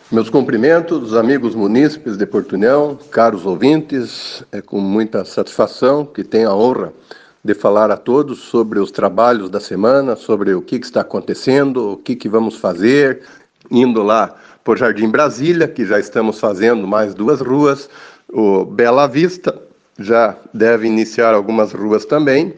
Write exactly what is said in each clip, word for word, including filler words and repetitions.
Meus cumprimentos, amigos munícipes de Porto União, caros ouvintes, é com muita satisfação que tenho a honra de falar a todos sobre os trabalhos da semana, sobre o que, que está acontecendo, o que, que vamos fazer, indo lá por Jardim Brasília, que já estamos fazendo mais duas ruas, o Bela Vista já deve iniciar algumas ruas também.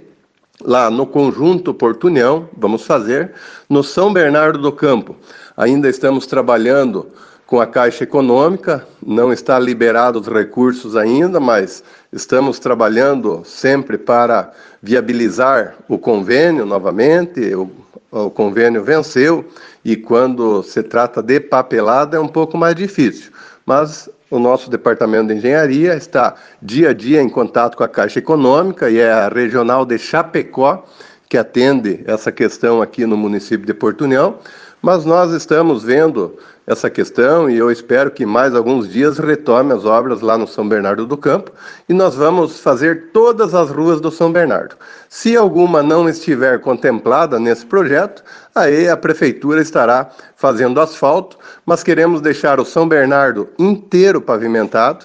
Lá no Conjunto Porto União, vamos fazer. No São Bernardo do Campo, ainda estamos trabalhando com a Caixa Econômica, não está liberado os recursos ainda, mas estamos trabalhando sempre para viabilizar o convênio novamente. O, o convênio venceu e quando se trata de papelada é um pouco mais difícil, mas o nosso departamento de engenharia está dia a dia em contato com a Caixa Econômica e é a regional de Chapecó que atende essa questão aqui no município de Porto União, mas nós estamos vendo essa questão e eu espero que mais alguns dias retome as obras lá no São Bernardo do Campo e nós vamos fazer todas as ruas do São Bernardo. Se alguma não estiver contemplada nesse projeto, aí a prefeitura estará fazendo asfalto, mas queremos deixar o São Bernardo inteiro pavimentado,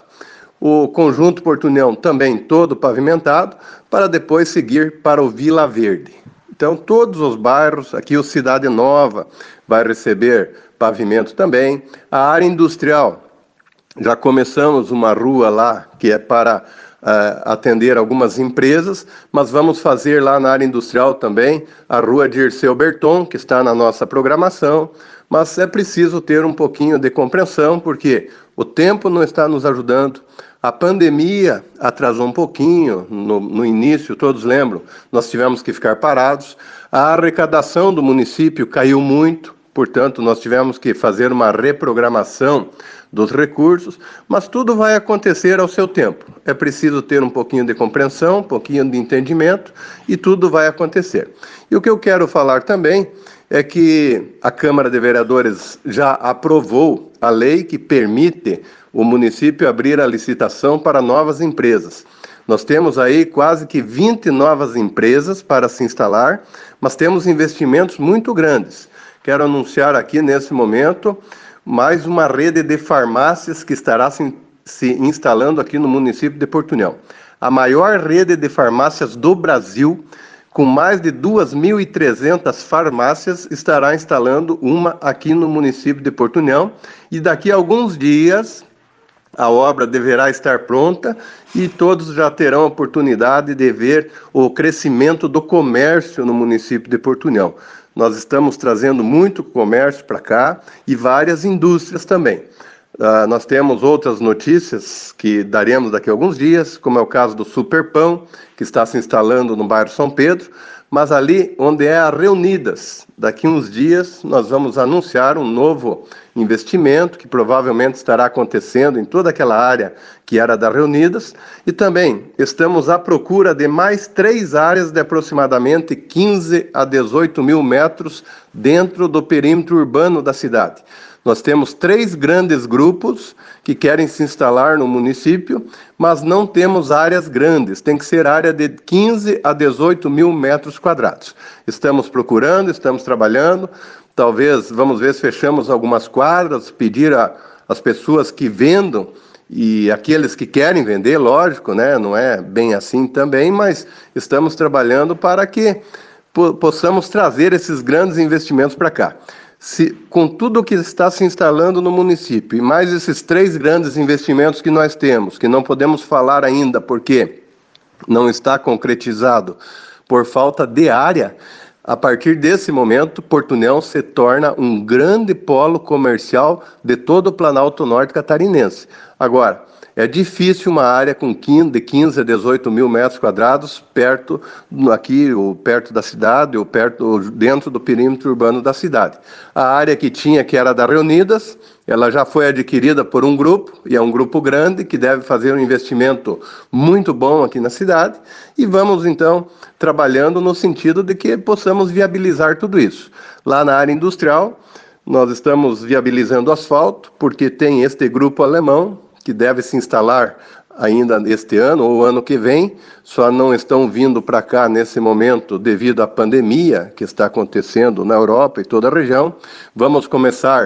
o Conjunto Porto União também todo pavimentado, para depois seguir para o Vila Verde. Então, todos os bairros, aqui o Cidade Nova vai receber pavimento também. A área industrial, já começamos uma rua lá que é para uh, atender algumas empresas, mas vamos fazer lá na área industrial também a rua Dirceu Berton, que está na nossa programação, mas é preciso ter um pouquinho de compreensão, porque o tempo não está nos ajudando. A pandemia atrasou um pouquinho, no, no início, todos lembram, nós tivemos que ficar parados. A arrecadação do município caiu muito, portanto, nós tivemos que fazer uma reprogramação dos recursos, mas tudo vai acontecer ao seu tempo. É preciso ter um pouquinho de compreensão, um pouquinho de entendimento, e tudo vai acontecer. E o que eu quero falar também é que a Câmara de Vereadores já aprovou a lei que permite o município abrir a licitação para novas empresas. Nós temos aí quase que vinte novas empresas para se instalar, mas temos investimentos muito grandes. Quero anunciar aqui nesse momento mais uma rede de farmácias que estará se, se instalando aqui no município de Porto União. A maior rede de farmácias do Brasil, com mais de duas mil e trezentas farmácias, estará instalando uma aqui no município de Porto União. E daqui a alguns dias a obra deverá estar pronta e todos já terão a oportunidade de ver o crescimento do comércio no município de Porto União. Nós estamos trazendo muito comércio para cá e várias indústrias também. Uh, nós temos outras notícias que daremos daqui a alguns dias, como é o caso do Superpão, que está se instalando no bairro São Pedro, mas ali onde é a Reunidas, daqui a uns dias nós vamos anunciar um novo investimento que provavelmente estará acontecendo em toda aquela área que era da Reunidas, e também estamos à procura de mais três áreas de aproximadamente quinze a dezoito mil metros dentro do perímetro urbano da cidade. Nós temos três grandes grupos que querem se instalar no município, mas não temos áreas grandes, tem que ser área de quinze a dezoito mil metros quadrados. Estamos procurando, estamos trabalhando, talvez, vamos ver se fechamos algumas quadras, pedir às pessoas que vendam, e aqueles que querem vender, lógico, né? Não é bem assim também, mas estamos trabalhando para que po- possamos trazer esses grandes investimentos para cá. Se, com tudo o que está se instalando no município, e mais esses três grandes investimentos que nós temos, que não podemos falar ainda porque não está concretizado por falta de área, a partir desse momento, Porto União se torna um grande polo comercial de todo o Planalto Norte catarinense. Agora, é difícil uma área com de quinze a dezoito mil metros quadrados perto, aqui, ou perto da cidade, ou perto, ou dentro do perímetro urbano da cidade. A área que tinha, que era da Reunidas, ela já foi adquirida por um grupo, e é um grupo grande, que deve fazer um investimento muito bom aqui na cidade, e vamos, então, trabalhando no sentido de que possamos viabilizar tudo isso. Lá na área industrial, nós estamos viabilizando asfalto, porque tem este grupo alemão, que deve se instalar ainda este ano ou ano que vem, só não estão vindo para cá nesse momento devido à pandemia que está acontecendo na Europa e toda a região. Vamos começar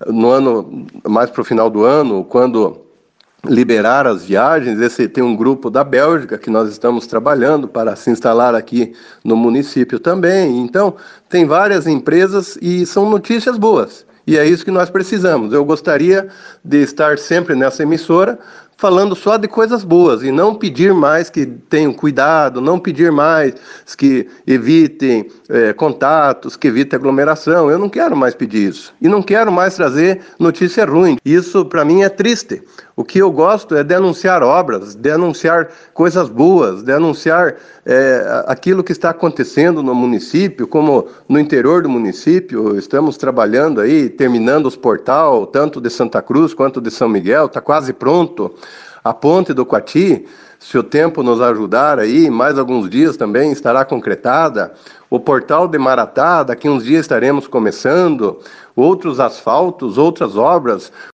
no ano, mais para o final do ano, quando liberar as viagens, esse tem um grupo da Bélgica que nós estamos trabalhando para se instalar aqui no município também. Então, tem várias empresas e são notícias boas. E é isso que nós precisamos. Eu gostaria de estar sempre nessa emissora falando só de coisas boas e não pedir mais que tenham cuidado, não pedir mais que evitem é, contatos, que evitem aglomeração. Eu não quero mais pedir isso. E não quero mais trazer notícia ruim. Isso, para mim, é triste. O que eu gosto é de anunciar obras, de anunciar coisas boas, de anunciar é, aquilo que está acontecendo no município, como no interior do município. Estamos trabalhando aí, terminando os portal, tanto de Santa Cruz quanto de São Miguel, está quase pronto. A ponte do Coati, se o tempo nos ajudar aí, mais alguns dias também estará concretada. O portal de Maratá, daqui uns dias estaremos começando. Outros asfaltos, outras obras.